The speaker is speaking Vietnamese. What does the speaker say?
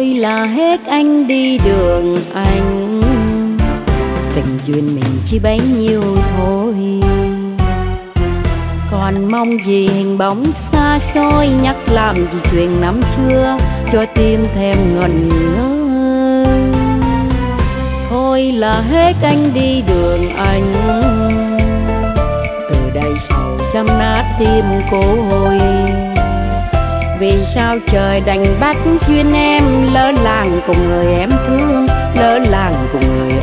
Thôi là hết anh đi đường anh, tình duyên mình chỉ bấy nhiêu thôi. Còn mong gì hình bóng xa xôi, nhắc làm gì chuyện năm xưa cho tim thêm ngẩn ngơ. Thôi là hết anh đi đường anh, từ đây sầu chăm nát tim cô hồi. Vì sao trời đành bắt duyên em lỡ làng cùng người em thương, lỡ làng cùng người